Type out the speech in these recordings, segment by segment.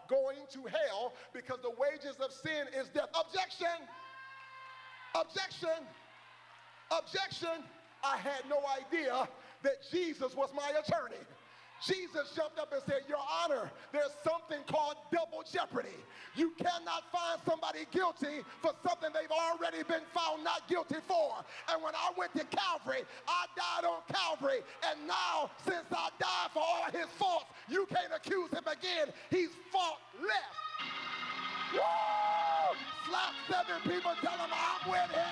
going to hell because the wages of sin is death. Objection! Objection! Objection! I had no idea that Jesus was my attorney. Jesus jumped up and said, Your Honor, there's something called double jeopardy. You cannot find somebody guilty for something they've already been found not guilty for. And when I went to Calvary, I died on Calvary. And now, since I died for all his faults, you can't accuse him again. He's faultless. Woo! Slap 7 people, tell them I'm with him.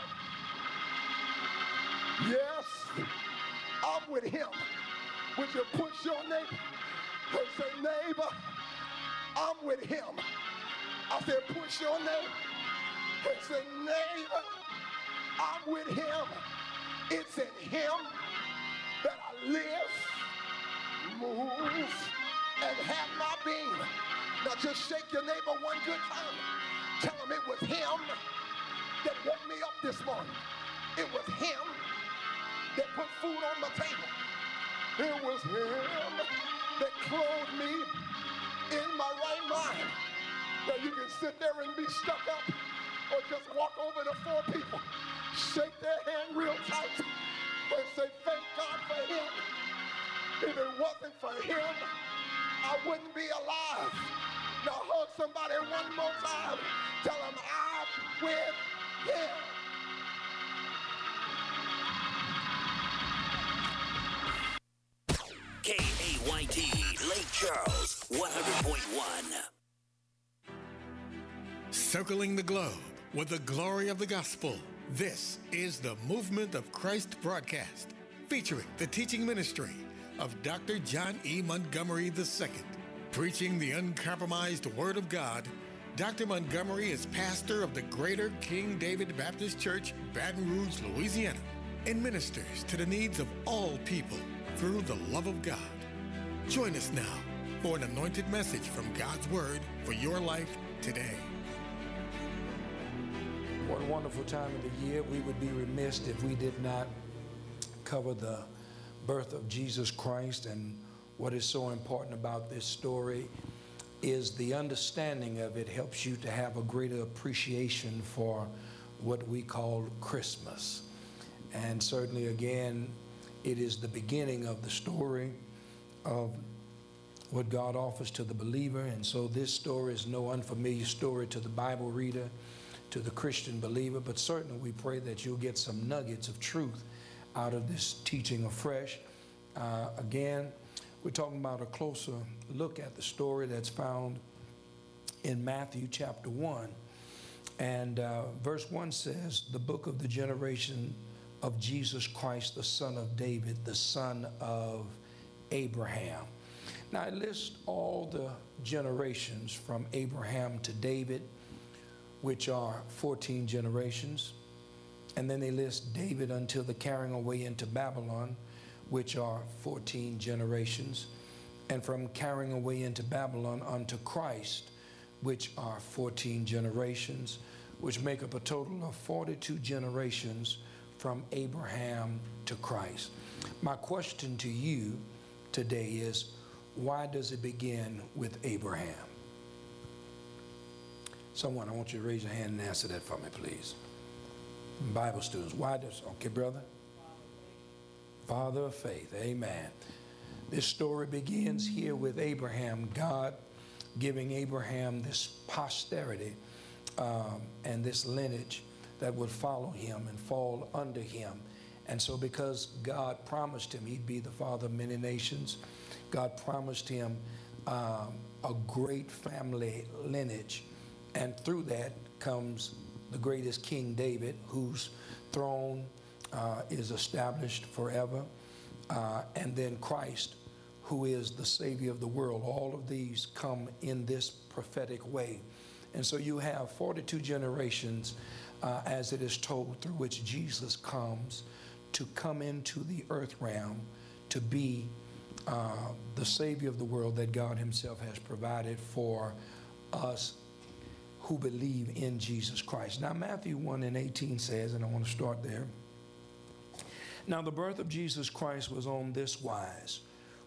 Yes, I'm with him. Would you push your neighbor and say, neighbor, I'm with him. I said, push your neighbor and say, neighbor, I'm with him. It's in him that I live, move, and have my being. Now just shake your neighbor one good time. Tell him it was him that woke me up this morning. It was him that put food on my table. It was him that clothed me in my right mind. Now you can sit there and be stuck up or just walk over to 4 people, shake their hand real tight and say, thank God for him. If it wasn't for him, I wouldn't be alive. Now hug somebody one more time. Tell them I'm with him. KAYT, Lake Charles, 100.1. Circling the globe with the glory of the gospel. This is the Movement of Christ broadcast, featuring the teaching ministry of Dr. John E. Montgomery II. Preaching the uncompromised Word of God, Dr. Montgomery is pastor of the Greater King David Baptist Church, Baton Rouge, Louisiana, and ministers to the needs of all people through the love of God. Join us now for an anointed message from God's Word for your life today. What a wonderful time of the year. We would be remiss if we did not cover the birth of Jesus Christ. And what is so important about this story is the understanding of it helps you to have a greater appreciation for what we call Christmas. And certainly, again, it is the beginning of the story of what God offers to the believer. And so this story is no unfamiliar story to the Bible reader, to the Christian believer, but certainly we pray that you'll get some nuggets of truth out of this teaching afresh. Again, we're talking about a closer look at the story that's found in Matthew chapter 1. And verse 1 says, the book of the generation of Jesus Christ, the son of David, the son of Abraham. Now it lists all the generations from Abraham to David, which are 14 generations. And then they list David until the carrying away into Babylon, which are 14 generations. And from carrying away into Babylon unto Christ, which are 14 generations, which make up a total of 42 generations from Abraham to Christ. My question to you today is, why does it begin with Abraham? Someone, I want you to raise your hand and answer that for me, please. Bible students, why does, okay, brother? Father of faith, amen. This story begins here with Abraham, God giving Abraham this posterity and this lineage that would follow him and fall under him. And so because God promised him he'd be the father of many nations, God promised him a great family lineage. And through that comes the greatest King David, whose throne is established forever. And then Christ, who is the Savior of the world. All of these come in this prophetic way. And so you have 42 generations, as it is told, through which Jesus comes to come into the earth realm to be the Savior of the world that God himself has provided for us who believe in Jesus Christ. Now Matthew 1:18 says, and I want to start there, now the birth of Jesus Christ was on this wise.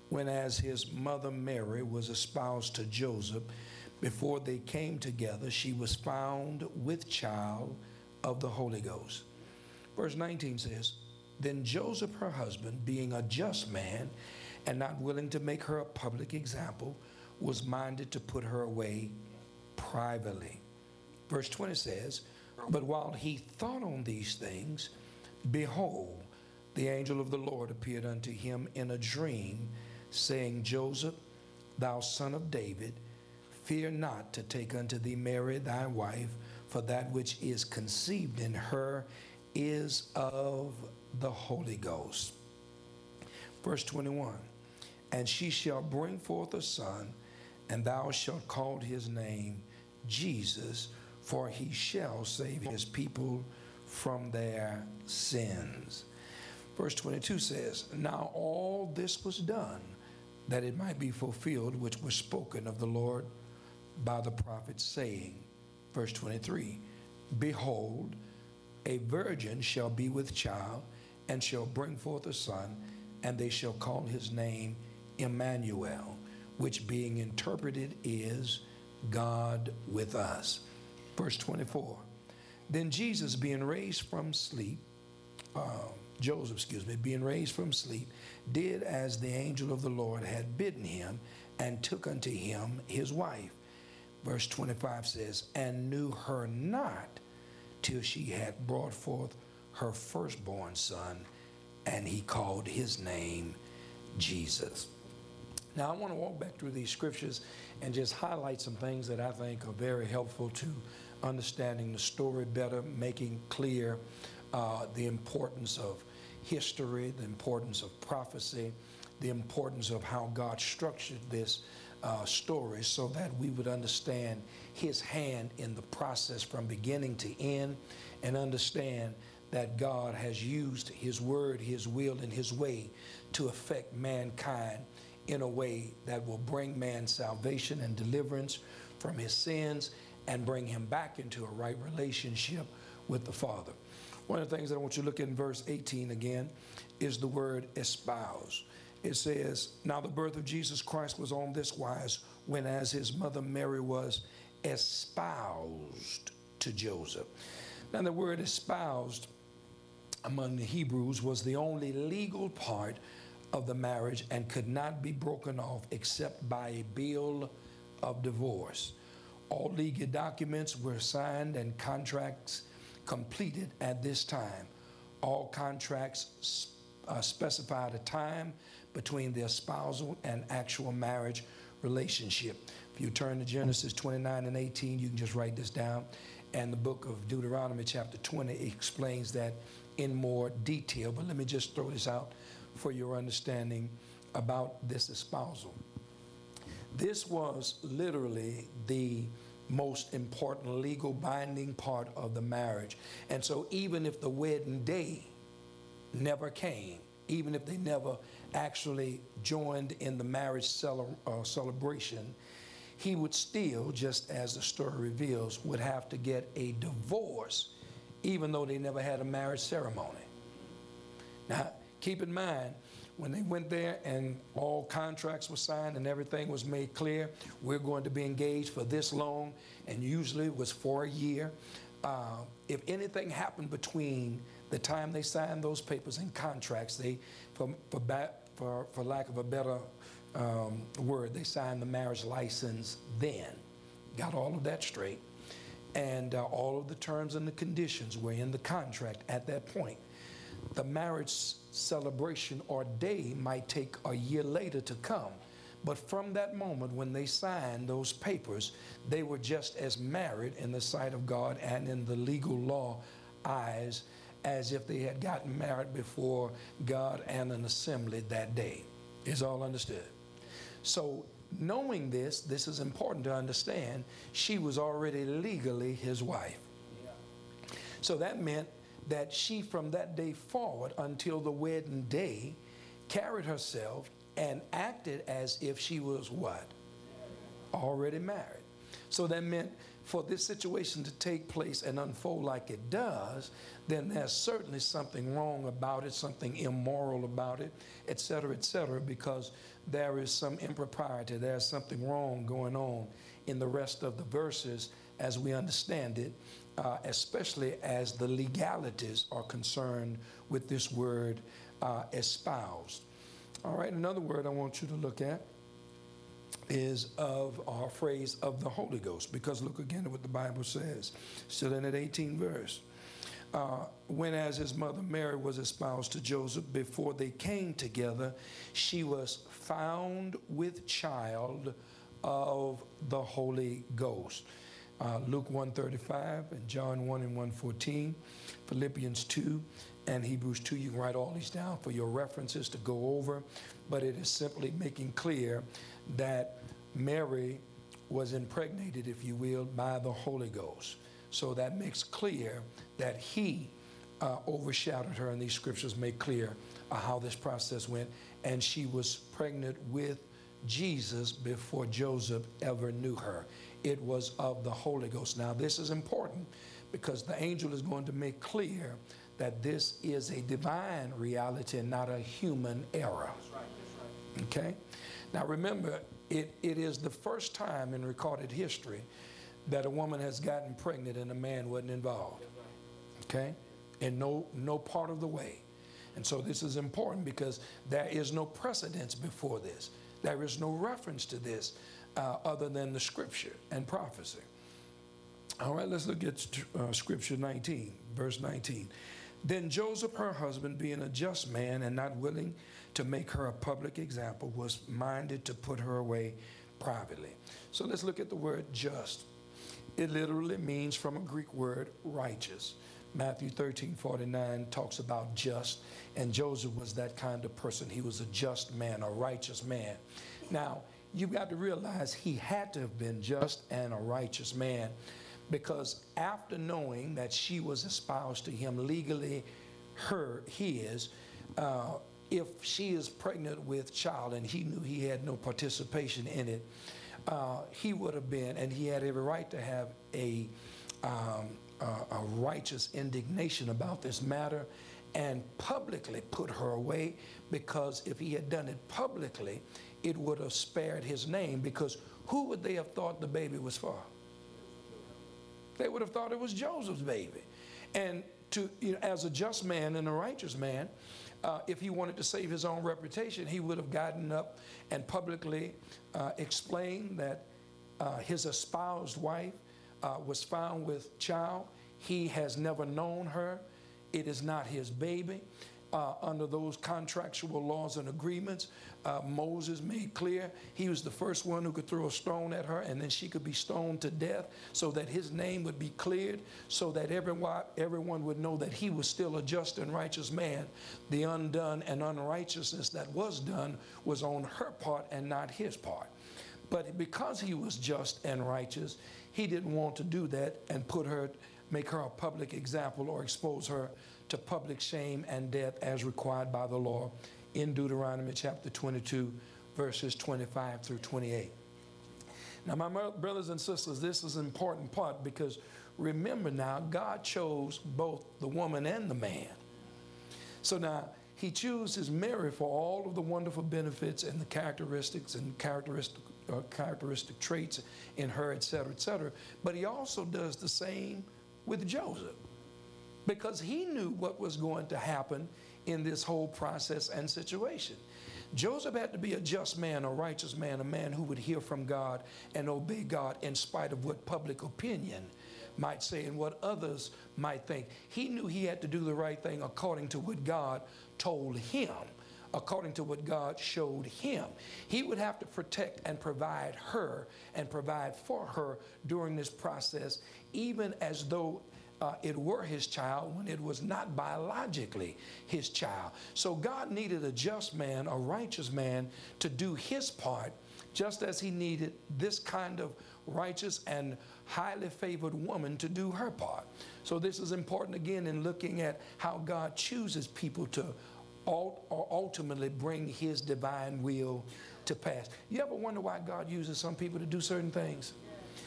when as his mother Mary was espoused to Joseph, before they came together, she was found with child of the Holy Ghost. Verse 19 says, then Joseph, her husband, being a just man and not willing to make her a public example, was minded to put her away privately. Verse 20 says, but while he thought on these things, behold, the angel of the Lord appeared unto him in a dream, saying, Joseph, thou son of David, fear not to take unto thee Mary thy wife, for that which is conceived in her is of the Holy Ghost. Verse 21, and she shall bring forth a son, and thou shalt call his name Jesus, for he shall save his people from their sins. Verse 22 says, now all this was done, that it might be fulfilled, which was spoken of the Lord by the prophet, saying, verse 23, behold, a virgin shall be with child, and shall bring forth a son, and they shall call his name Emmanuel, which being interpreted is God with us. Verse 24, then Jesus being raised from sleep, Joseph, being raised from sleep, did as the angel of the Lord had bidden him, and took unto him his wife. Verse 25 says, and knew her not till she had brought forth her firstborn son, and he called his name Jesus. Now, I want to walk back through these scriptures and just highlight some things that I think are very helpful to understanding the story better, making clear the importance of history, the importance of prophecy, the importance of how God structured this story so that we would understand his hand in the process from beginning to end, and understand that God has used his word, his will, and his way to affect mankind in a way that will bring man salvation and deliverance from his sins and bring him back into a right relationship with the Father. One of the things that I want you to look at in verse 18 again is the word espouse. It says, now the birth of Jesus Christ was on this wise, when as his mother Mary was espoused to Joseph. Now the word espoused among the Hebrews was the only legal part of the marriage and could not be broken off except by a bill of divorce. All legal documents were signed and contracts completed at this time. All contracts specified a time between the espousal and actual marriage relationship. If you turn to Genesis 29 and 18, you can just write this down. And the book of Deuteronomy chapter 20 explains that in more detail. But let me just throw this out for your understanding about this espousal. This was literally the most important legal binding part of the marriage. And so even if the wedding day never came, even if they never actually joined in the marriage celebration, he would still, just as the story reveals, would have to get a divorce, even though they never had a marriage ceremony. Now, keep in mind, when they went there and all contracts were signed and everything was made clear, we're going to be engaged for this long, and usually it was for a year. If anything happened between the time they signed those papers and contracts, they, for lack of a better word, they signed the marriage license then. Got all of that straight. And all of the terms and the conditions were in the contract at that point. The marriage celebration or day might take a year later to come. But from that moment when they signed those papers, they were just as married in the sight of God and in the legal law eyes as if they had gotten married before God and an assembly that day. Is all understood? So knowing this, this is important to understand, she was already legally his wife. So that meant that she, from that day forward until the wedding day, carried herself and acted as if she was what? Already married. So that meant for this situation to take place and unfold like it does, then there's certainly something wrong about it, something immoral about it, et cetera, because there is some impropriety, there's something wrong going on in the rest of the verses as we understand it, especially as the legalities are concerned with this word espoused. All right, another word I want you to look at is of our phrase of the Holy Ghost, because look again at what the Bible says, still in that 18th verse. When as his mother Mary was espoused to Joseph, before they came together, she was found with child of the Holy Ghost. Luke 1:35 and John 1 and 1:14, Philippians 2 and Hebrews 2. You can write all these down for your references to go over, but it is simply making clear that Mary was impregnated, if you will, by the Holy Ghost. So that makes clear that he overshadowed her, and these scriptures make clear how this process went. And she was pregnant with Jesus before Joseph ever knew her. It was of the Holy Ghost. Now, this is important because the angel is going to make clear that this is a divine reality and not a human error. That's right. Okay? Now, remember, it is the first time in recorded history that a woman has gotten pregnant and a man wasn't involved. Okay? In no part of the way. And so this is important because there is no precedence before this. There is no reference to this other than the scripture and prophecy. All right, let's look at scripture 19, verse 19. Then Joseph, her husband, being a just man and not willing to make her a public example, was minded to put her away privately. So let's look at the word just. It literally means from a Greek word righteous. Matthew 13:49 talks about just, and Joseph was that kind of person. He was a just man, a righteous man. Now, you've got to realize he had to have been just and a righteous man, because after knowing that she was espoused to him legally, his, if she is pregnant with child and he knew he had no participation in it, he would have been, and he had every right to have a righteous indignation about this matter and publicly put her away, because if he had done it publicly, it would have spared his name, because who would they have thought the baby was for? They would have thought it was Joseph's baby. And as a just man and a righteous man, if he wanted to save his own reputation, he would have gotten up and publicly explained that his espoused wife was found with child. He has never known her. It is not his baby. Under those contractual laws and agreements, Moses made clear he was the first one who could throw a stone at her, and then she could be stoned to death, so that his name would be cleared, so that everyone would know that he was still a just and righteous man. The undone and unrighteousness that was done was on her part and not his part. But because he was just and righteous, he didn't want to do that and make her a public example or expose her to public shame and death as required by the law in Deuteronomy chapter 22, verses 25 through 28. Now, my brothers and sisters, this is an important part, because remember now, God chose both the woman and the man. So now, he chooses Mary for all of the wonderful benefits and the characteristics and characteristic traits in her, et cetera, but he also does the same with Joseph, because he knew what was going to happen in this whole process and situation. Joseph had to be a just man, a righteous man, a man who would hear from God and obey God in spite of what public opinion might say and what others might think. He knew he had to do the right thing according to what God told him, according to what God showed him. He would have to protect and provide her and provide for her during this process, even as though it were his child, when it was not biologically his child. So God needed a just man, a righteous man, to do his part, just as he needed this kind of righteous and highly favored woman to do her part. So this is important again in looking at how God chooses people to ultimately bring his divine will to pass. You ever wonder why God uses some people to do certain things?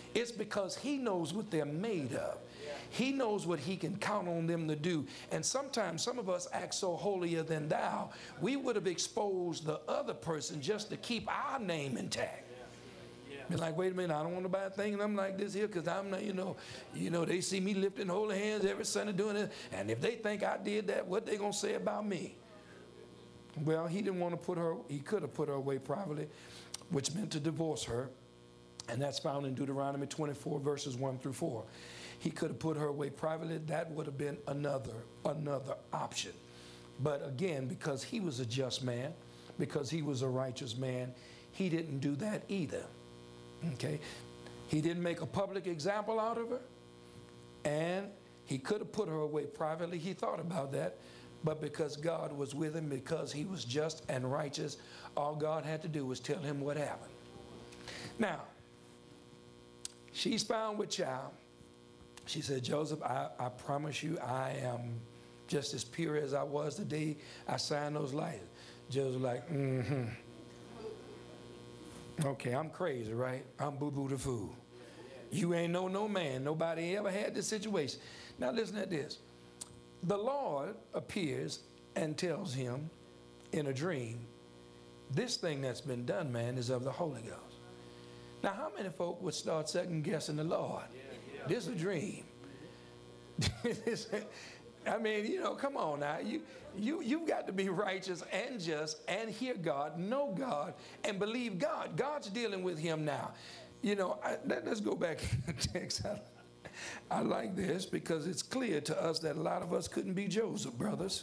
It's because he knows what they're made of. He knows what he can count on them to do. And sometimes some of us act so holier than thou, we would have exposed the other person just to keep our name intact. Be like, wait a minute, I don't want nobody thinking I'm like this here, because I'm not, you know, they see me lifting holy hands every Sunday doing it, and if they think I did that, what they gonna say about me? Well, he didn't want to put her, he could have put her away privately, which meant to divorce her, and that's found in Deuteronomy 24, verses 1 through 4. He could have put her away privately. That would have been another option. But again, because he was a just man, because he was a righteous man, he didn't do that either. Okay, he didn't make a public example out of her, and he could have put her away privately. He thought about that, but because God was with him, because he was just and righteous, all God had to do was tell him what happened. Now, she's found with child. She said, Joseph, I promise you I am just as pure as I was the day I signed those licenses. Joseph like, okay, I'm crazy, right? I'm boo-boo the fool. You ain't no man. Nobody ever had this situation. Now listen to this. The Lord appears and tells him in a dream, this thing that's been done, man, is of the Holy Ghost. Now, how many folk would start second-guessing the Lord? This is a dream. I mean, you know, come on now. You've got to be righteous and just and hear God, know God, and believe God. God's dealing with him now. You know, let's go back in the text. I like this because it's clear to us that a lot of us couldn't be Joseph, brothers.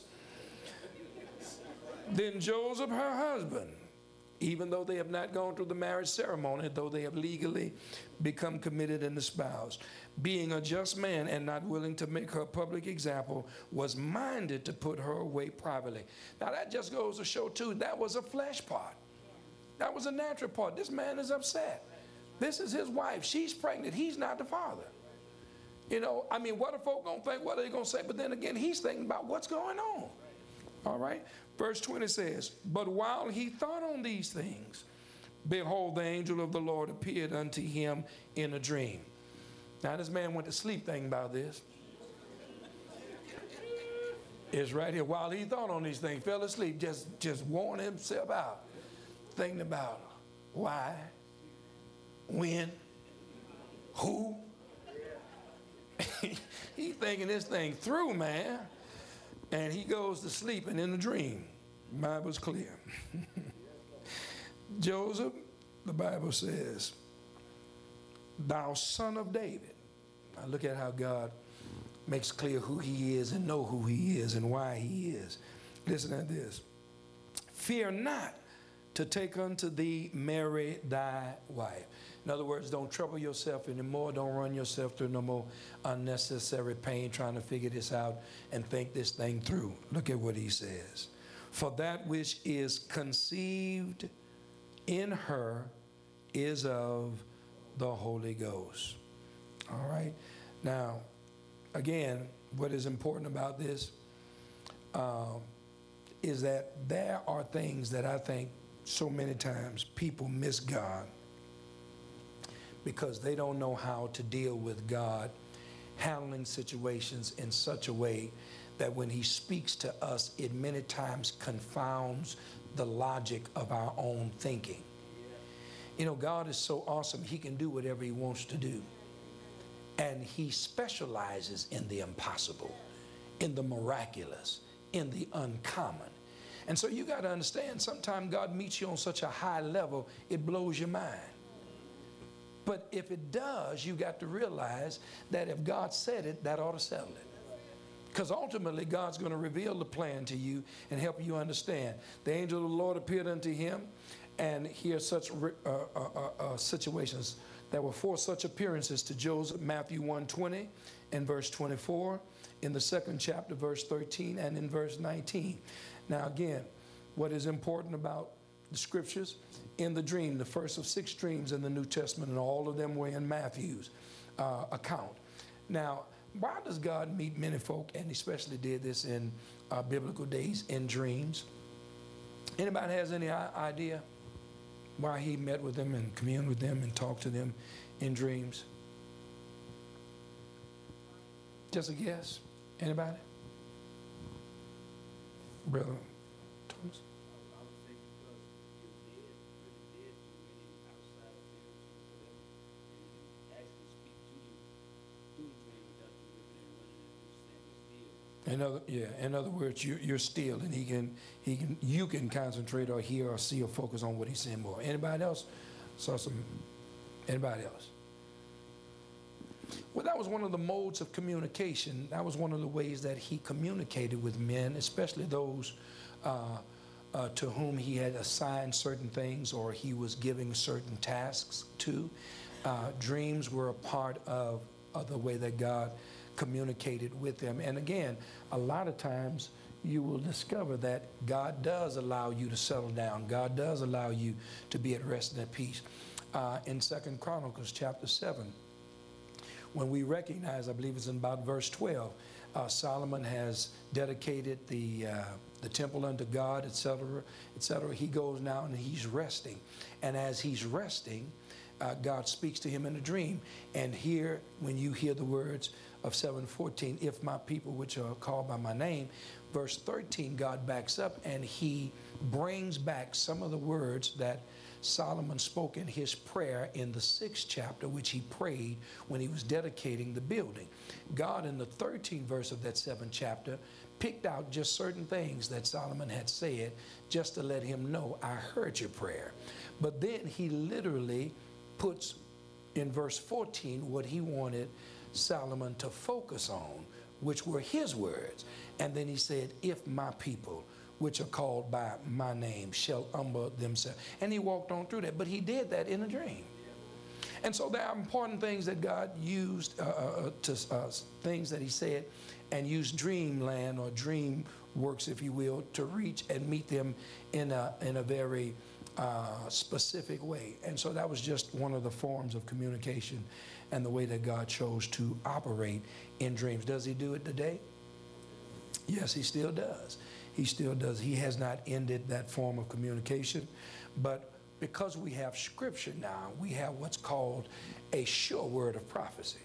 Then Joseph, her husband, even though they have not gone through the marriage ceremony, though they have legally become committed and espoused, being a just man and not willing to make her a public example, was minded to put her away privately. Now that just goes to show too, that was a flesh part. That was a natural part. This man is upset. This is his wife. She's pregnant. He's not the father. You know, I mean, what are folk gonna think? What are they gonna say? But then again, he's thinking about what's going on. All right? Verse 20 says, but while he thought on these things, behold, the angel of the Lord appeared unto him in a dream. Now this man went to sleep thinking about this. It's right here. While he thought on these things, fell asleep, just worn himself out, thinking about why, when, who. He thinking this thing through, man. And he goes to sleep, and in a dream, the Bible's clear. Joseph, the Bible says, thou son of David. Now look at how God makes clear who he is and know who he is and why he is. Listen to this. Fear not to take unto thee Mary thy wife. In other words, don't trouble yourself anymore. Don't run yourself through no more unnecessary pain trying to figure this out and think this thing through. Look at what he says. For that which is conceived in her is of the Holy Ghost. All right. Now, again, what is important about this is that there are things that I think so many times people miss God because they don't know how to deal with God, handling situations in such a way that when he speaks to us, it many times confounds the logic of our own thinking. You know, God is so awesome, he can do whatever he wants to do. And he specializes in the impossible, in the miraculous, in the uncommon. And so you got to understand, sometimes God meets you on such a high level, it blows your mind. But if it does, you got to realize that if God said it, that ought to settle it. Because ultimately, God's going to reveal the plan to you and help you understand. The angel of the Lord appeared unto him, and here are such situations. There were 4 such appearances to Joseph, Matthew 1:20 and verse 24, in the 2nd chapter, verse 13, and in verse 19. Now again, what is important about the scriptures, in the dream, the first of 6 dreams in the New Testament, and all of them were in Matthew's account. Now, why does God meet many folk, and especially did this in biblical days, in dreams? Anybody has any idea why he met with them and communed with them and talked to them in dreams? Just a guess. Anybody? Brother Thomas? In other words, you're still, and you can concentrate or hear or see or focus on what he's saying more. Anybody else saw some? Anybody else? Well, that was one of the modes of communication. That was one of the ways that he communicated with men, especially those to whom he had assigned certain things or he was giving certain tasks to. Dreams were a part of the way that God communicated with them. And again, a lot of times you will discover that God does allow you to settle down. God does allow you to be at rest and at peace. In 2 Chronicles chapter 7, when we recognize, I believe it's in about verse 12, Solomon has dedicated the temple unto God, etc., etc. He goes now and he's resting. And as he's resting, God speaks to him in a dream. And here, when you hear the words of 7:14, if my people which are called by my name, verse 13, God backs up and he brings back some of the words that Solomon spoke in his prayer in the 6th chapter, which he prayed when he was dedicating the building. God, in the 13th verse of that 7th chapter, picked out just certain things that Solomon had said just to let him know, I heard your prayer. But then he literally puts in verse 14 what he wanted Solomon to focus on, which were his words. And then he said, if my people which are called by my name shall humble themselves. And he walked on through that, but he did that in a dream. And so there are important things that God used, things that he said, and used dreamland or dream works, if you will, to reach and meet them in a very specific way. And so that was just one of the forms of communication and the way that God chose to operate in dreams. Does he do it today? Yes, he still does. He still does. He has not ended that form of communication. But because we have scripture now, we have what's called a sure word of prophecy.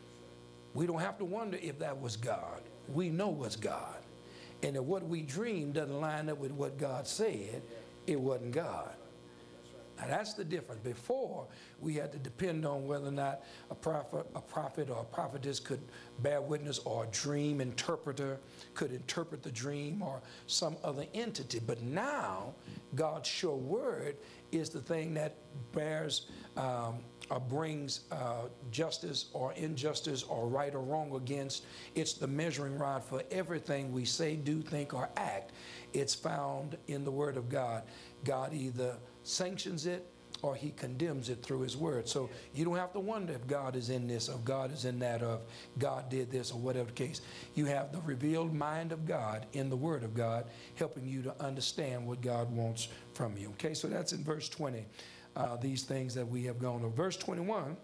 We don't have to wonder if that was God. We know what's God. And if what we dream doesn't line up with what God said, it wasn't God. Now that's the difference. Before, we had to depend on whether or not a prophet or a prophetess could bear witness, or a dream interpreter could interpret the dream, or some other entity. But now, God's sure word is the thing that bears or brings justice or injustice or right or wrong against. It's the measuring rod for everything we say, do, think, or act. It's found in the Word of God. God either sanctions it or he condemns it through his word. So you don't have to wonder if God is in this or God is in that, or if God did this or whatever the case. You have the revealed mind of God in the Word of God helping you to understand what God wants from you. Okay, so that's in verse 20, these things that we have gone over. Verse 21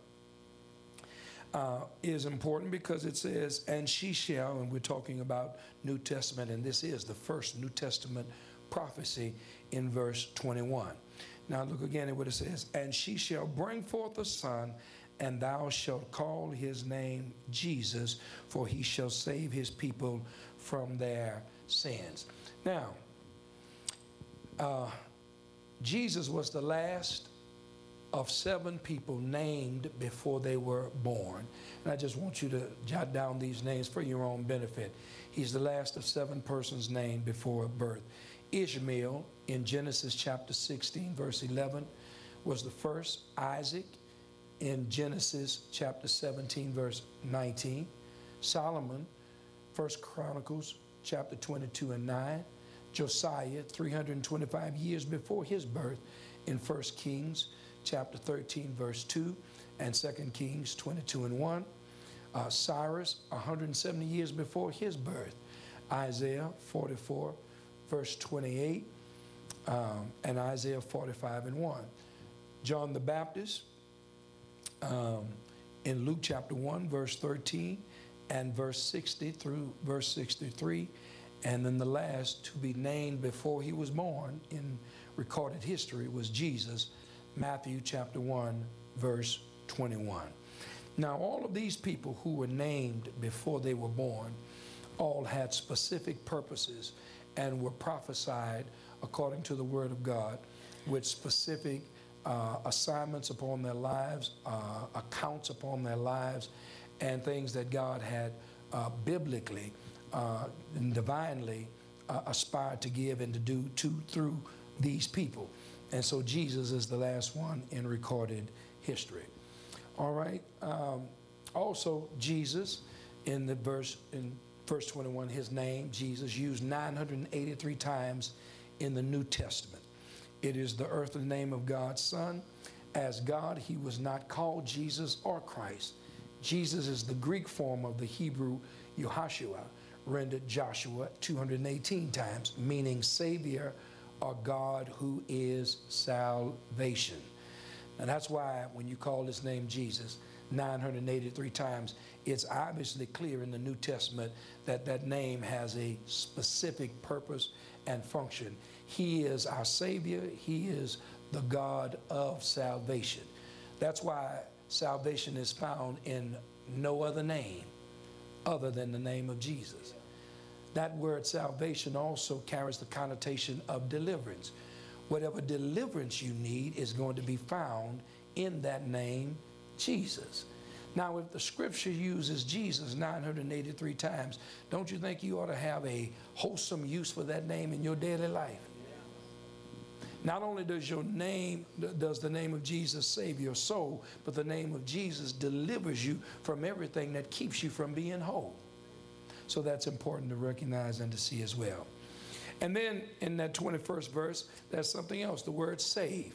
is important because it says, and she shall, and we're talking about New Testament, and this is the first New Testament prophecy in verse 21. Now look again at what it says. And she shall bring forth a son, and thou shalt call his name Jesus, for he shall save his people from their sins. Now, Jesus was the last of 7 people named before they were born. And I just want you to jot down these names for your own benefit. He's the last of 7 persons named before birth. Ishmael, in Genesis chapter 16, verse 11, was the first. Isaac, in Genesis chapter 17, verse 19. Solomon, 1 Chronicles chapter 22 and 9. Josiah, 325 years before his birth, in 1 Kings chapter 13, verse 2, and 2 Kings 22 and 1. Cyrus, 170 years before his birth. Isaiah 44, verse 28, and Isaiah 45 and 1. John the Baptist, in Luke chapter 1, verse 13, and verse 60 through verse 63. And then the last to be named before he was born in recorded history was Jesus, Matthew chapter 1, verse 21. Now, all of these people who were named before they were born all had specific purposes and were prophesied according to the Word of God with specific assignments upon their lives, accounts upon their lives, and things that God had biblically and divinely aspired to give and to do through these people. And so Jesus is the last one in recorded history. All right. Also, Jesus, in verse 21, his name, Jesus, used 983 times in the New Testament. It is the earthly name of God's Son. As God, he was not called Jesus or Christ. Jesus is the Greek form of the Hebrew Yehoshua, rendered Joshua 218 times, meaning Savior or God who is salvation. And that's why when you call this name Jesus 983 times, it's obviously clear in the New Testament that that name has a specific purpose and function. He is our Savior. He is the God of salvation. That's why salvation is found in no other name other than the name of Jesus. That word salvation also carries the connotation of deliverance. Whatever deliverance you need is going to be found in that name, Jesus. Now, if the scripture uses Jesus 983 times, don't you think you ought to have a wholesome use for that name in your daily life? Not only does the name of Jesus save your soul, but the name of Jesus delivers you from everything that keeps you from being whole. So that's important to recognize and to see as well. And then in that 21st verse, there's something else, the word save.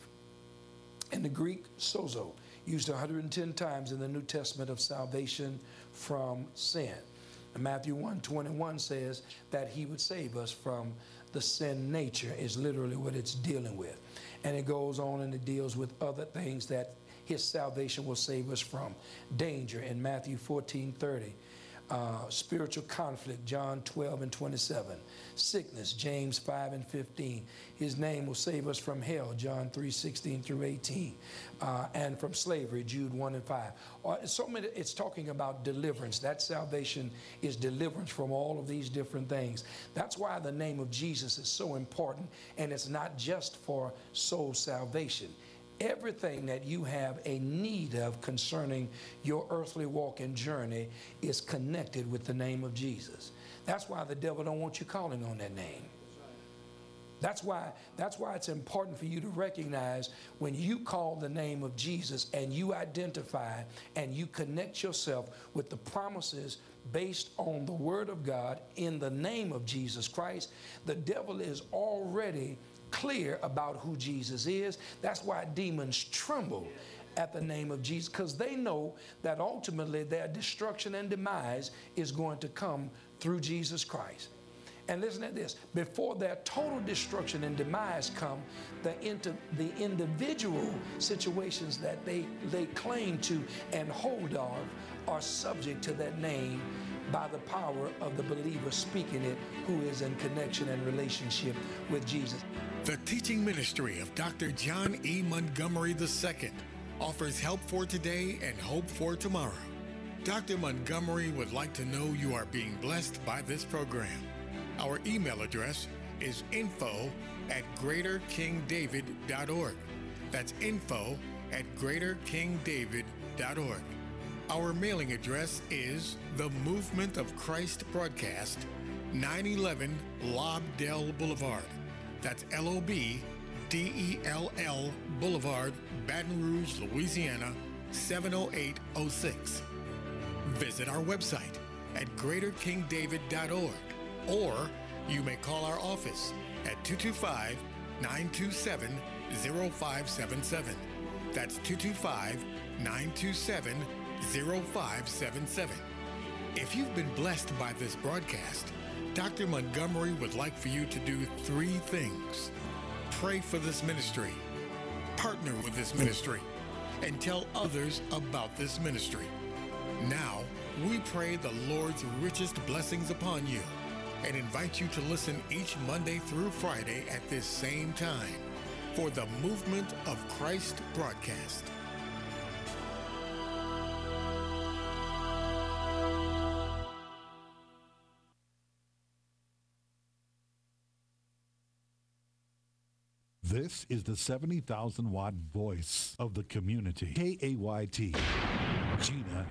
In the Greek, sozo, used 110 times in the New Testament of salvation from sin. And Matthew 1:21 says that he would save us from the sin nature, is literally what it's dealing with. And it goes on and it deals with other things that his salvation will save us from. Danger in Matthew 14:30. Spiritual conflict, John 12:27. Sickness, James 5:15. His name will save us from hell, John 3:16-18. And from slavery, Jude 1:5. It's talking about deliverance. That salvation is deliverance from all of these different things. That's why the name of Jesus is so important, and it's not just for soul salvation. Everything that you have a need of concerning your earthly walk and journey is connected with the name of Jesus. That's why the devil don't want you calling on that name. That's why it's important for you to recognize when you call the name of Jesus and you identify and you connect yourself with the promises based on the Word of God in the name of Jesus Christ, the devil is already clear about who Jesus is. That's why demons tremble at the name of Jesus, because they know that ultimately their destruction and demise is going to come through Jesus Christ. And listen to this, before their total destruction and demise come, the individual situations that they lay claim to and hold of are subject to that name by the power of the believer speaking it, who is in connection and relationship with Jesus. The teaching ministry of Dr. John E. Montgomery II offers help for today and hope for tomorrow. Dr. Montgomery would like to know you are being blessed by this program. Our email address is info@greaterkingdavid.org. That's info@greaterkingdavid.org. Our mailing address is The Movement of Christ Broadcast, 911 Lobdell Boulevard. That's LOBDELL Boulevard, Baton Rouge, Louisiana, 70806. Visit our website at greaterkingdavid.org, or you may call our office at 225-927-0577. That's 225-927-0577. If you've been blessed by this broadcast, Dr. Montgomery would like for you to do 3 things. Pray for this ministry, partner with this ministry, and tell others about this ministry. Now, we pray the Lord's richest blessings upon you and invite you to listen each Monday through Friday at this same time for the Movement of Christ broadcast. This is the 70,000 watt voice of the community. KAYT. Gina